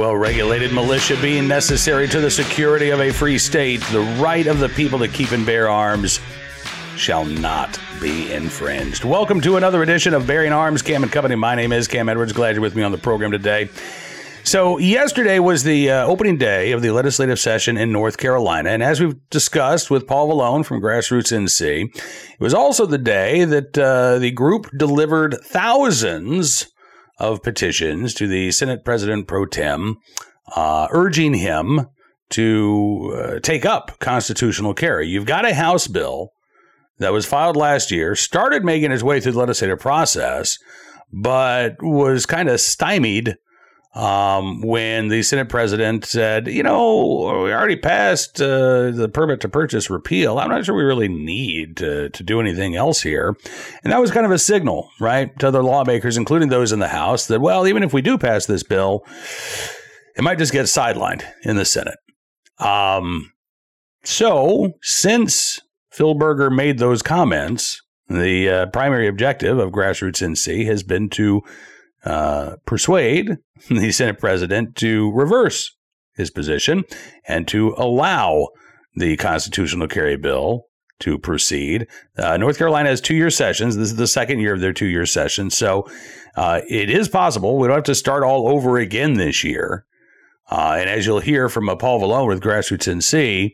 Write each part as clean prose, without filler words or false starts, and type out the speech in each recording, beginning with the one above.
Well-regulated militia being necessary to the security of a free state, the right of the people to keep and bear arms shall not be infringed. Welcome to another edition of Bearing Arms, Cam and Company. My name is Cam Edwards. Glad you're with me on the program today. So yesterday was the opening day of the legislative session in North Carolina. And as we've discussed with Paul Vallone from Grassroots NC, it was also the day that the group delivered thousands of petitions to the Senate President Pro Tem, urging him to take up constitutional carry. You've got a House bill that was filed last year, started making its way through the legislative process, but was kind of stymied when the Senate president said, we already passed the permit to purchase repeal. I'm not sure we really need to do anything else here. And that was kind of a signal, right, to other lawmakers, including those in the House, that, well, even if we do pass this bill, it might just get sidelined in the Senate. So since Phil Berger made those comments, the primary objective of Grassroots NC has been to persuade the Senate president to reverse his position and to allow the constitutional carry bill to proceed. North Carolina has 2-year sessions. This is the second year of their 2-year session. So it is possible. We don't have to start all over again this year. And as you'll hear from Paul Vallone with Grassroots NC,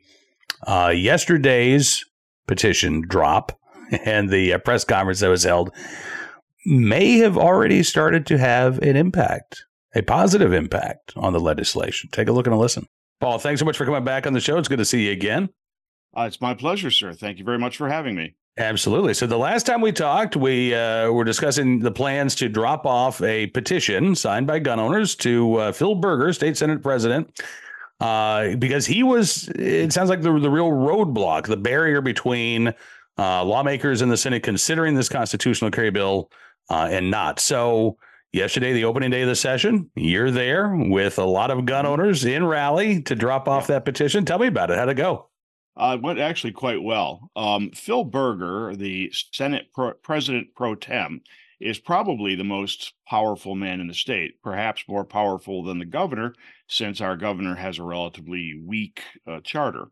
yesterday's petition drop and the press conference that was held may have already started to have an impact, a positive impact on the legislation. Take a look and a listen. Paul, thanks so much for coming back on the show. It's good to see you again. It's my pleasure, sir. Thank you very much for having me. Absolutely. So the last time we talked, we were discussing the plans to drop off a petition signed by gun owners to Phil Berger, state Senate president, because he was, it sounds like the real roadblock, the barrier between lawmakers in the Senate considering this constitutional carry bill and not. So yesterday, the opening day of the session, you're there with a lot of gun owners in Raleigh to drop off that petition. Tell me about it. How'd it go? It went actually quite well. Phil Berger, the Senate President Pro Tem, is probably the most powerful man in the state, perhaps more powerful than the governor, since our governor has a relatively weak charter.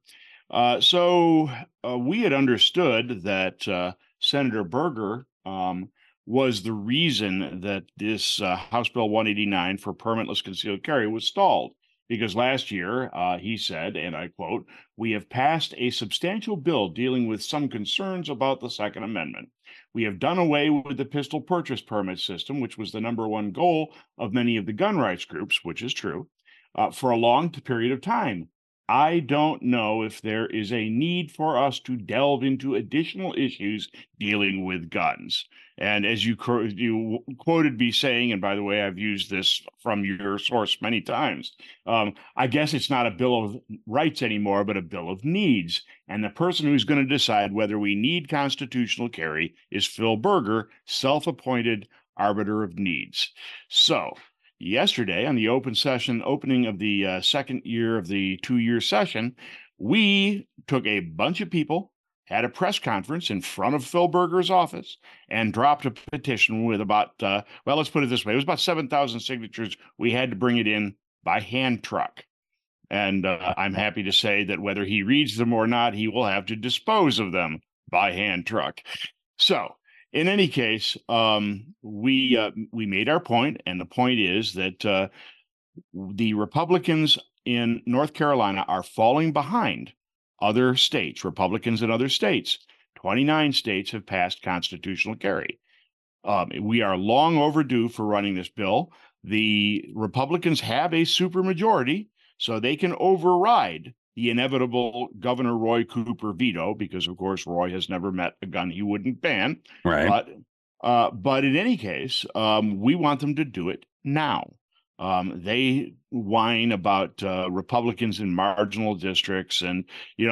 So we had understood that Senator Berger was the reason that this House Bill 189 for permitless concealed carry was stalled. Because last year, he said, and I quote, "We have passed a substantial bill dealing with some concerns about the Second Amendment. We have done away with the pistol purchase permit system, which was the number one goal of many of the gun rights groups," which is true, "for a long period of time. I don't know if there is a need for us to delve into additional issues dealing with guns." And as you quoted me saying, and by the way, I've used this from your source many times, I guess it's not a Bill of Rights anymore, but a Bill of Needs. And the person who's going to decide whether we need constitutional carry is Phil Berger, self-appointed arbiter of needs. So yesterday, on the opening of the second year of the 2-year session, we took a bunch of people, had a press conference in front of Phil Berger's office, and dropped a petition with about, let's put it this way, it was about 7,000 signatures. We had to bring it in by hand truck. And I'm happy to say that whether he reads them or not, he will have to dispose of them by hand truck. So in any case, we made our point, and the point is that the Republicans in North Carolina are falling behind other states, Republicans in other states. 29 states have passed constitutional carry. We are long overdue for running this bill. The Republicans have a supermajority, so they can override the inevitable Governor Roy Cooper veto, because, of course, Roy has never met a gun he wouldn't ban. Right. But in any case, we want them to do it now. They whine about Republicans in marginal districts, and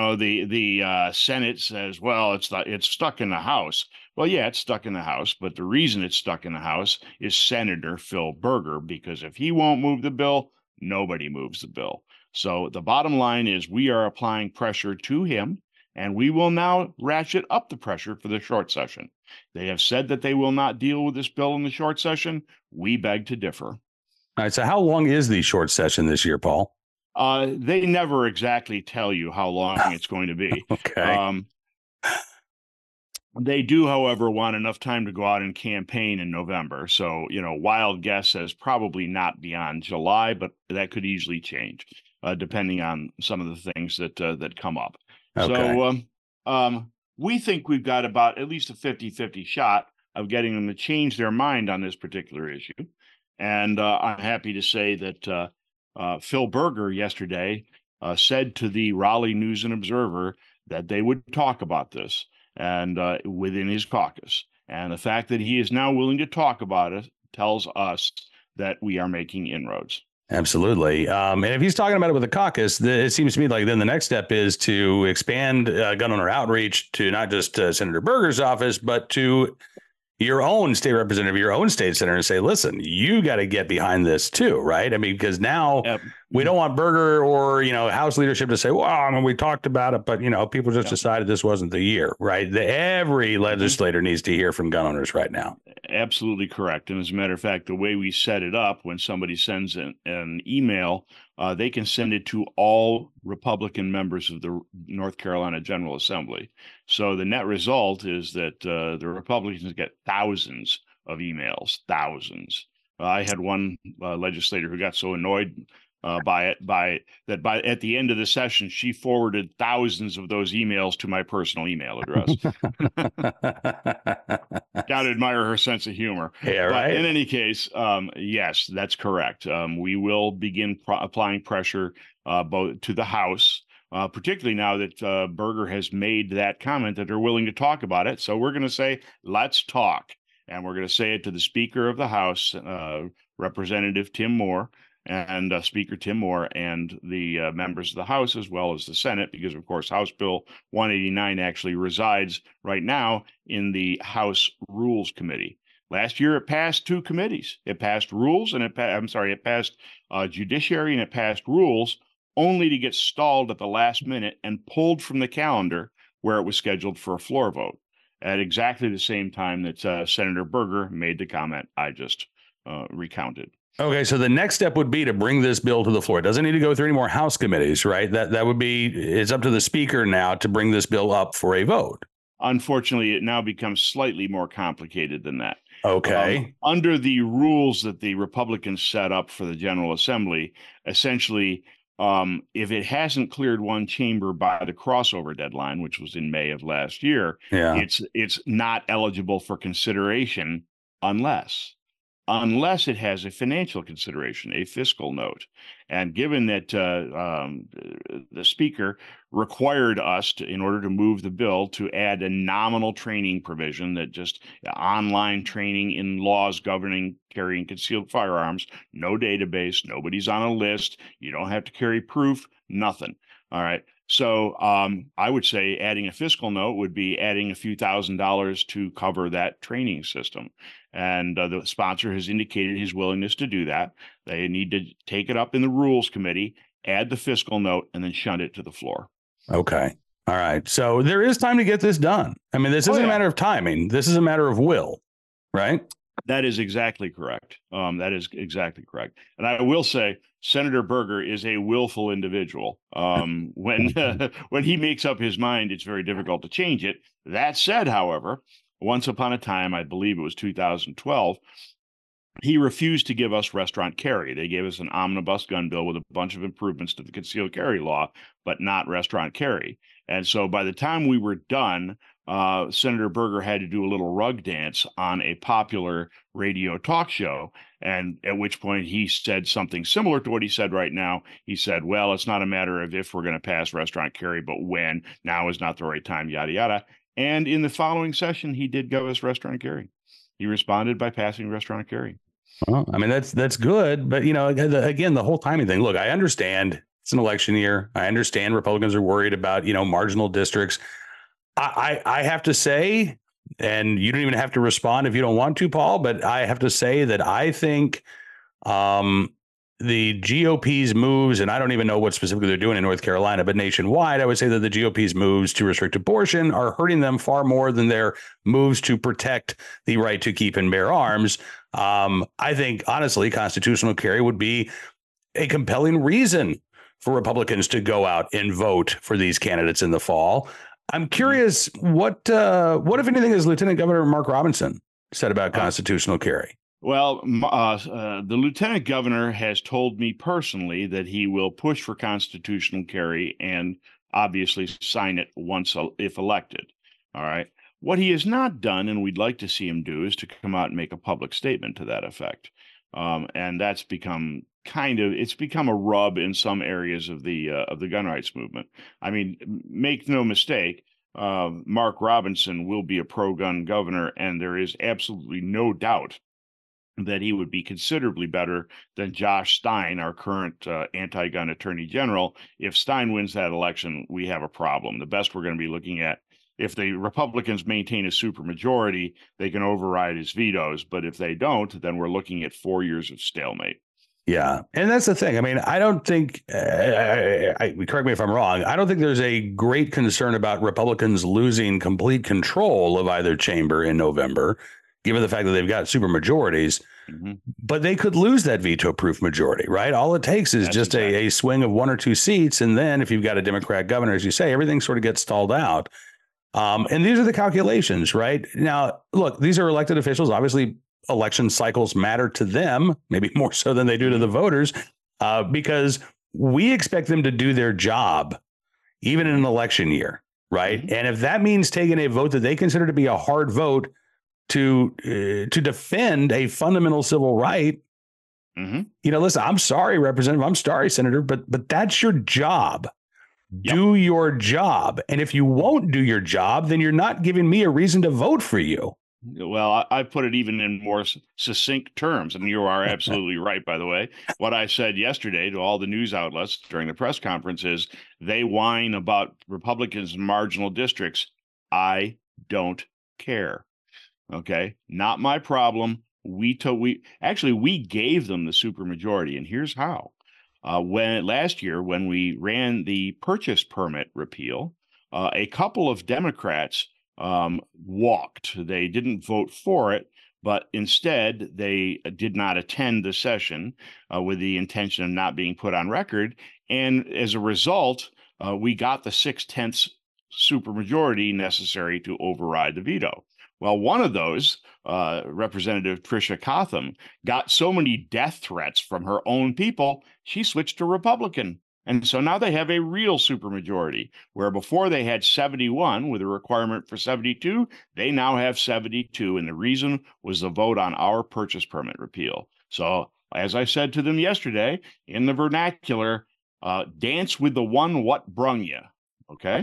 the Senate says, well, it's stuck in the House. Well, yeah, it's stuck in the House, but the reason it's stuck in the House is Senator Phil Berger, because if he won't move the bill, nobody moves the bill. So the bottom line is we are applying pressure to him, and we will now ratchet up the pressure for the short session. They have said that they will not deal with this bill in the short session. We beg to differ. All right. So how long is the short session this year, Paul? They never exactly tell you how long it's going to be. Okay. They do, however, want enough time to go out and campaign in November. So, wild guess says probably not beyond July, but that could easily change depending on some of the things that come up. Okay. So we think we've got about at least a 50-50 shot of getting them to change their mind on this particular issue. And I'm happy to say that Phil Berger yesterday said to the Raleigh News and Observer that they would talk about this and within his caucus. And the fact that he is now willing to talk about it tells us that we are making inroads. Absolutely. And if he's talking about it with the caucus, it seems to me like then the next step is to expand gun owner outreach to not just Senator Berger's office, but to your own state representative, your own state senator, and say, listen, you got to get behind this too, right? I mean, because now we don't want Berger or, House leadership to say, well, I mean, we talked about it, but, people just decided this wasn't the year, right? Every legislator needs to hear from gun owners right now. Absolutely correct. And as a matter of fact, the way we set it up, when somebody sends an email, they can send it to all Republican members of the North Carolina General Assembly. So the net result is that the Republicans get thousands of emails, thousands. I had one legislator who got so annoyed by at the end of the session, she forwarded thousands of those emails to my personal email address. Got to admire her sense of humor. Yeah, right. But in any case, yes, that's correct. We will begin applying pressure both to the House, particularly now that Berger has made that comment that they're willing to talk about it. So we're going to say, let's talk. And we're going to say it to the Speaker of the House, Representative Tim Moore, and Speaker Tim Moore, and the members of the House, as well as the Senate, because, of course, House Bill 189 actually resides right now in the House Rules Committee. Last year, it passed two committees. It passed Rules, and it passed Judiciary, and it passed Rules, only to get stalled at the last minute and pulled from the calendar where it was scheduled for a floor vote at exactly the same time that Senator Berger made the comment I just recounted. Okay, so the next step would be to bring this bill to the floor. It doesn't need to go through any more House committees, right? That would be, it's up to the Speaker now to bring this bill up for a vote. Unfortunately, it now becomes slightly more complicated than that. Okay. Under the rules that the Republicans set up for the General Assembly, essentially, if it hasn't cleared one chamber by the crossover deadline, which was in May of last year, it's not eligible for consideration unless it has a financial consideration, a fiscal note. And given that the Speaker required us to, in order to move the bill, to add a nominal training provision that just online training in laws governing carrying concealed firearms, no database, nobody's on a list, you don't have to carry proof, nothing. All right. So I would say adding a fiscal note would be adding a few $1,000s to cover that training system. And the sponsor has indicated his willingness to do that. They need to take it up in the Rules Committee, add the fiscal note, and then shunt it to the floor. Okay. All right. So there is time to get this done. I mean, this isn't a matter of timing. This is a matter of will, right? That is exactly correct. That is exactly correct. And I will say, Senator Berger is a willful individual. When he makes up his mind, it's very difficult to change it. That said, however, once upon a time, I believe it was 2012, he refused to give us restaurant carry. They gave us an omnibus gun bill with a bunch of improvements to the concealed carry law, but not restaurant carry. And so by the time we were done, Senator Berger had to do a little rug dance on a popular radio talk show, and at which point he said something similar to what he said right now. He said, well, it's not a matter of if we're going to pass restaurant carry, but when. Now is not the right time, yada, yada. And in the following session, he did give us restaurant carry. He responded by passing restaurant carry. Well, I mean, that's good. But, again, the whole timing thing. Look, I understand it's an election year. I understand Republicans are worried about, marginal districts. I have to say, and you don't even have to respond if you don't want to, Paul, but I have to say that I think the GOP's moves, and I don't even know what specifically they're doing in North Carolina, but nationwide, I would say that the GOP's moves to restrict abortion are hurting them far more than their moves to protect the right to keep and bear arms. I think, honestly, constitutional carry would be a compelling reason for Republicans to go out and vote for these candidates in the fall. I'm curious, what if anything, has Lieutenant Governor Mark Robinson said about constitutional carry? Well, the lieutenant governor has told me personally that he will push for constitutional carry and obviously sign it once if elected. All right. What he has not done, and we'd like to see him do, is to come out and make a public statement to that effect. And that's become it's become a rub in some areas of the gun rights movement. I mean, make no mistake, Mark Robinson will be a pro-gun governor, and there is absolutely no doubt that he would be considerably better than Josh Stein, our current anti-gun attorney general. If Stein wins that election, we have a problem. The best we're going to be looking at, if the Republicans maintain a supermajority, they can override his vetoes. But if they don't, then we're looking at 4 years of stalemate. Yeah. And that's the thing. I mean, I don't think, correct me if I'm wrong, I don't think there's a great concern about Republicans losing complete control of either chamber in November, given the fact that they've got supermajorities. Mm-hmm. But they could lose that veto-proof majority, right? All it takes is just a swing of 1 or 2 seats. And then if you've got a Democrat governor, as you say, everything sort of gets stalled out. And these are the calculations, right? Now, look, these are elected officials. Obviously, election cycles matter to them, maybe more so than they do to the voters, because we expect them to do their job, even in an election year, right? Mm-hmm. And if that means taking a vote that they consider to be a hard vote to defend a fundamental civil right, mm-hmm. Listen, I'm sorry, Representative, I'm sorry, Senator, but that's your job. Yep. Do your job. And if you won't do your job, then you're not giving me a reason to vote for you. Well, I put it even in more succinct terms, and you are absolutely right, by the way. What I said yesterday to all the news outlets during the press conference is they whine about Republicans in marginal districts. I don't care. Okay, not my problem. We gave them the supermajority, and here's how. Last year, when we ran the purchase permit repeal, a couple of Democrats walked. They didn't vote for it, but instead they did not attend the session with the intention of not being put on record. And as a result, we got the 6/10 supermajority necessary to override the veto. Well, one of those, Representative Tricia Cotham, got so many death threats from her own people, she switched to Republican. And so now they have a real supermajority, where before they had 71 with a requirement for 72, they now have 72. And the reason was the vote on our purchase permit repeal. So as I said to them yesterday, in the vernacular, dance with the one what brung you. Okay.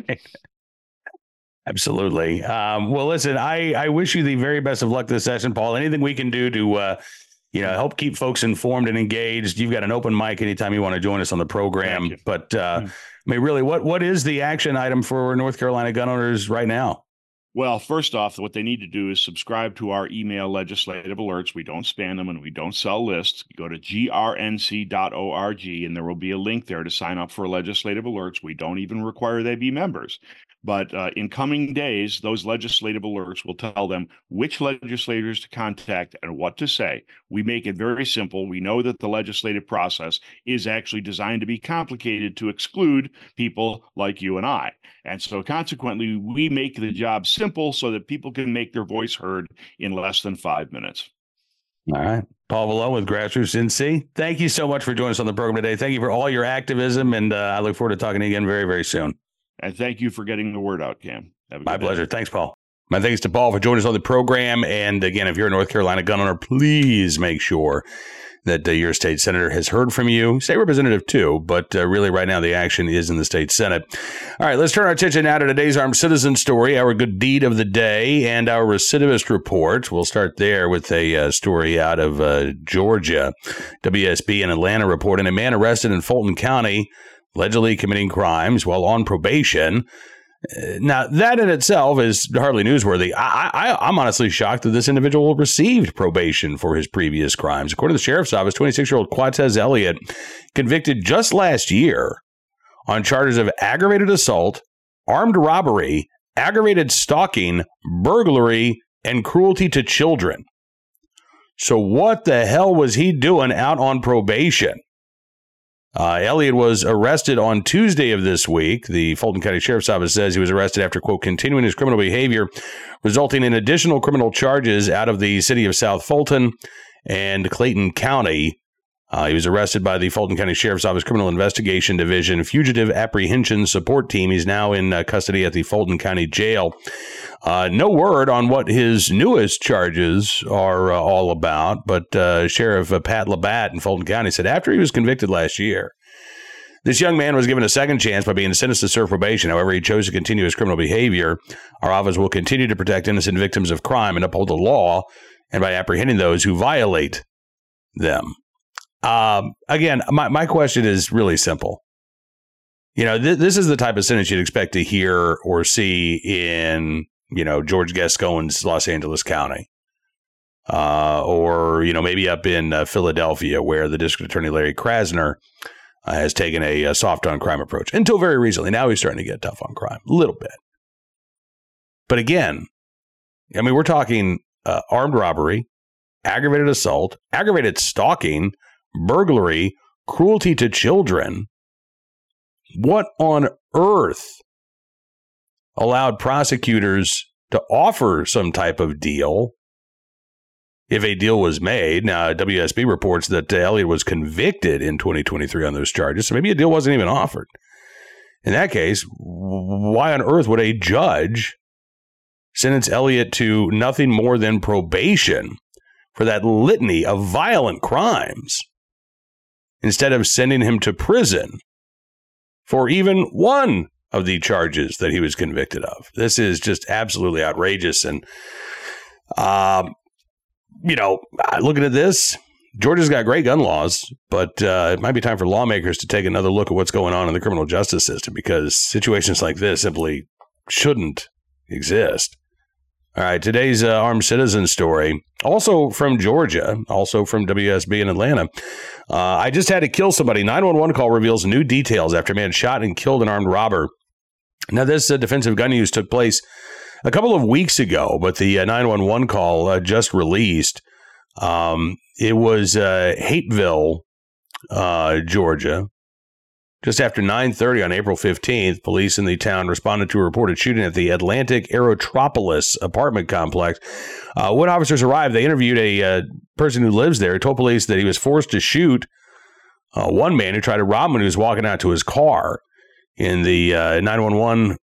Absolutely. Well, listen, I wish you the very best of luck this session, Paul. Anything we can do to, help keep folks informed and engaged. You've got an open mic anytime you want to join us on the program. But I mean, really, what is the action item for North Carolina gun owners right now? Well, first off, what they need to do is subscribe to our email legislative alerts. We don't spam them and we don't sell lists. Go to grnc.org and there will be a link there to sign up for legislative alerts. We don't even require they be members. But in coming days, those legislative alerts will tell them which legislators to contact and what to say. We make it very simple. We know that the legislative process is actually designed to be complicated to exclude people like you and I. And so consequently, we make the job simple so that people can make their voice heard in less than 5 minutes. All right. Paul Vallone with Grassroots NC. Thank you so much for joining us on the program today. Thank you for all your activism, and I look forward to talking to you again very, very soon. And thank you for getting the word out, Cam. My pleasure. Thanks, Paul. My thanks to Paul for joining us on the program. And again, if you're a North Carolina gun owner, please make sure that your state senator has heard from you. State representative too, but really right now the action is in the state Senate. All right, let's turn our attention now to today's Armed Citizen story, our good deed of the day, and our recidivist report. We'll start there with a story out of Georgia. WSB in Atlanta reporting a man arrested in Fulton County allegedly committing crimes while on probation. Now, that in itself is hardly newsworthy. I'm honestly shocked that this individual received probation for his previous crimes. According to the sheriff's office, 26-year-old Quatez Elliott, convicted just last year on charges of aggravated assault, armed robbery, aggravated stalking, burglary, and cruelty to children. So what the hell was he doing out on probation? Elliott was arrested on Tuesday of this week. The Fulton County Sheriff's Office says he was arrested after, quote, continuing his criminal behavior, resulting in additional criminal charges out of the city of South Fulton and Clayton County. He was arrested by the Fulton County Sheriff's Office Criminal Investigation Division Fugitive Apprehension Support Team. He's now in custody at the Fulton County Jail. No word on what his newest charges are all about, but Sheriff Pat Labatt in Fulton County said after he was convicted last year, this young man was given a second chance by being sentenced to serve probation. However, he chose to continue his criminal behavior. Our office will continue to protect innocent victims of crime and uphold the law, and by apprehending those who violate them. Again, my question is really simple. You know, this is the type of sentence you'd expect to hear or see in, you know, George Gascon's Los Angeles County, or, you know, maybe up in Philadelphia, where the district attorney Larry Krasner has taken a soft on crime approach until very recently. Now he's starting to get tough on crime a little bit. But again, I mean, we're talking armed robbery, aggravated assault, aggravated stalking, burglary, cruelty to children. What on earth allowed prosecutors to offer some type of deal if a deal was made? Now, WSB reports that Elliott was convicted in 2023 on those charges, so maybe a deal wasn't even offered. In that case, why on earth would a judge sentence Elliott to nothing more than probation for that litany of violent crimes instead of sending him to prison for even one of the charges that he was convicted of? This is just absolutely outrageous. And, you know, looking at this, Georgia's got great gun laws, but it might be time for lawmakers to take another look at what's going on in the criminal justice system, because situations like this simply shouldn't exist. All right, today's armed citizen story, also from Georgia, also from WSB in Atlanta. I just had to kill somebody. 911 call reveals new details after a man shot and killed an armed robber. Now, this defensive gun use took place a couple of weeks ago, but the 911 call just released. It was Hateville, Georgia. Just after 9:30 on April 15th, police in the town responded to a reported shooting at the Atlantic Aerotropolis apartment complex. When officers arrived, they interviewed a person who lives there. He told police that he was forced to shoot one man who tried to rob him when he was walking out to his car. In the 911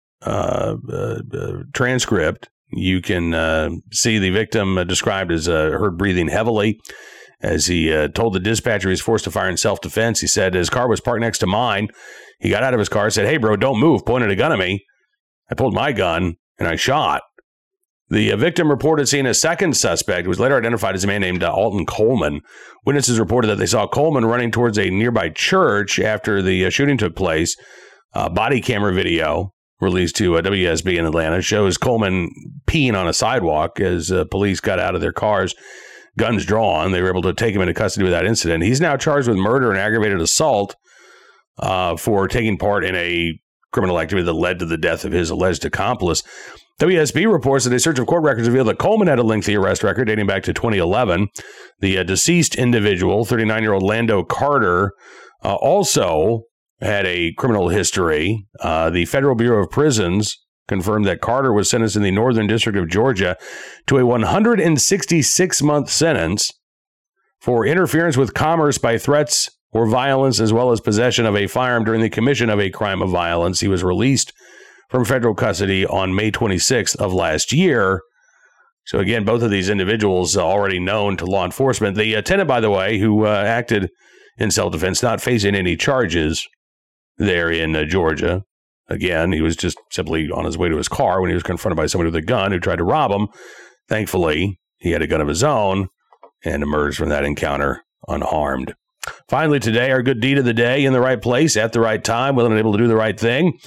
transcript, you can see the victim described as heard breathing heavily. As he told the dispatcher he was forced to fire in self-defense. He said his car was parked next to mine. He got out of his car, said, "Hey, bro, don't move," pointed a gun at me. I pulled my gun, and I shot. The victim reported seeing a second suspect, who was later identified as a man named Alton Coleman. Witnesses reported that they saw Coleman running towards a nearby church after the shooting took place. Body camera video released to WSB in Atlanta shows Coleman peeing on a sidewalk as police got out of their cars. Guns drawn. They were able to take him into custody without incident. He's now charged with murder and aggravated assault for taking part in a criminal activity that led to the death of his alleged accomplice. WSB reports that a search of court records revealed that Coleman had a lengthy arrest record dating back to 2011. The deceased individual, 39-year-old Lando Carter, also had a criminal history. The Federal Bureau of Prisons confirmed that Carter was sentenced in the Northern District of Georgia to a 166-month sentence for interference with commerce by threats or violence, as well as possession of a firearm during the commission of a crime of violence. He was released from federal custody on May 26th of last year. So again, both of these individuals already known to law enforcement. The tenant, by the way, who acted in self-defense, not facing any charges there in Georgia. Again, he was just simply on his way to his car when he was confronted by somebody with a gun who tried to rob him. Thankfully, he had a gun of his own and emerged from that encounter unharmed. Finally, today, our good deed of the day, in the right place at the right time, willing and able to do the right thing.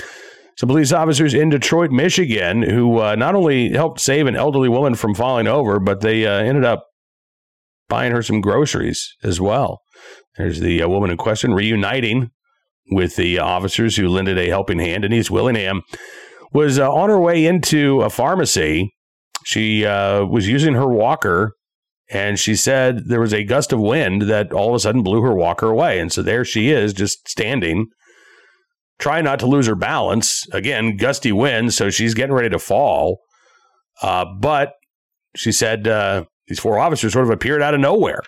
Some police officers in Detroit, Michigan, who not only helped save an elderly woman from falling over, but they ended up buying her some groceries as well. There's the woman in question reuniting with the officers who lended a helping hand. Denise Willingham was on her way into a pharmacy. She was using her walker, and she said there was a gust of wind that all of a sudden blew her walker away. And so there she is, just standing, trying not to lose her balance. Again, gusty wind, so she's getting ready to fall. But she said these four officers sort of appeared out of nowhere.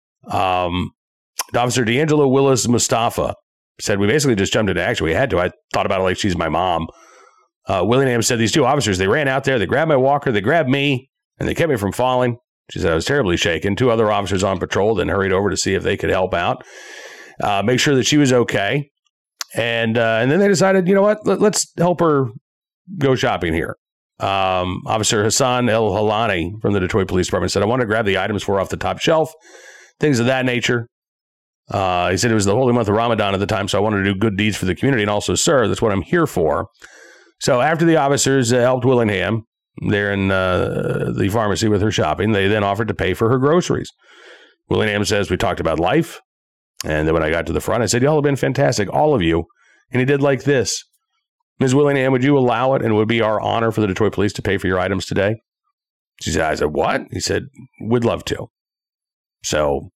Officer D'Angelo Willis Mustafa said, we basically just jumped into action. We had to. I thought about it like she's my mom. Willingham said these two officers, they ran out there, they grabbed my walker, they grabbed me, and they kept me from falling. She said I was terribly shaken. Two other officers on patrol then hurried over to see if they could help out, make sure that she was okay. And then they decided, you know what, let's help her go shopping here. Officer Hassan El Halani from the Detroit Police Department said, I want to grab the items for her off the top shelf, things of that nature. He said it was the holy month of Ramadan at the time, so I wanted to do good deeds for the community and also serve. That's what I'm here for. So after the officers helped Willingham there in the pharmacy with her shopping, they then offered to pay for her groceries. Willingham says, we talked about life. And then when I got to the front, I said, y'all have been fantastic, all of you. And he did like this. Ms. Willingham, would you allow it? And it would be our honor for the Detroit Police to pay for your items today? She said, I said, what? He said, we'd love to. So,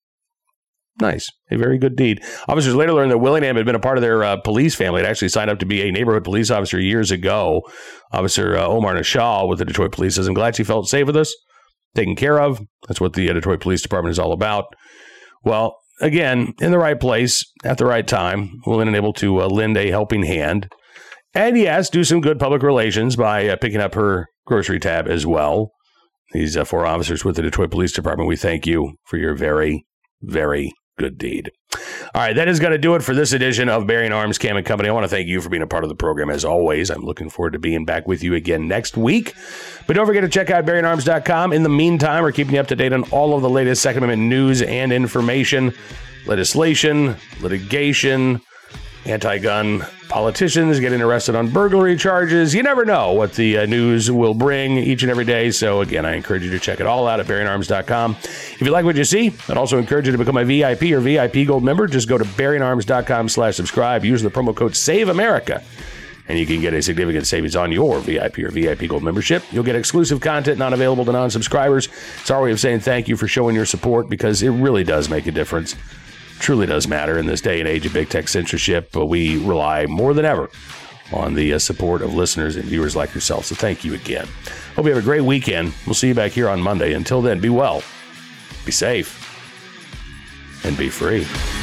nice. A very good deed. Officers later learned that Willingham had been a part of their police family. Had actually signed up to be a neighborhood police officer years ago. Officer Omar Nashal with the Detroit Police says, I'm glad she felt safe with us, taken care of. That's what the Detroit Police Department is all about. Well, again, in the right place, at the right time, willing and able to lend a helping hand. And yes, do some good public relations by picking up her grocery tab as well. These four officers with the Detroit Police Department, we thank you for your very, very good deed. All right, that is going to do it for this edition of Bearing Arms Cam and Company. I want to thank you for being a part of the program as always. I'm looking forward to being back with you again next week. But don't forget to check out BearingArms.com. In the meantime, we're keeping you up to date on all of the latest Second Amendment news and information, legislation, litigation, anti-gun politicians getting arrested on burglary charges. You never know what the news will bring each and every day. So again, I encourage you to check it all out at BearingArms.com. If you like what you see, I'd also encourage you to become a VIP or VIP Gold member. Just go to BearingArms.com/subscribe. Use the promo code SAVEAMERICA, and you can get a significant savings on your VIP or VIP Gold membership. You'll get exclusive content not available to non-subscribers. It's our way of saying thank you for showing your support, because it really does make a difference. Truly does matter in this day and age of big tech censorship, but we rely more than ever on the support of listeners and viewers like yourself. So thank you again. Hope you have a great weekend. We'll see you back here on Monday. Until then, be well, be safe, and be free.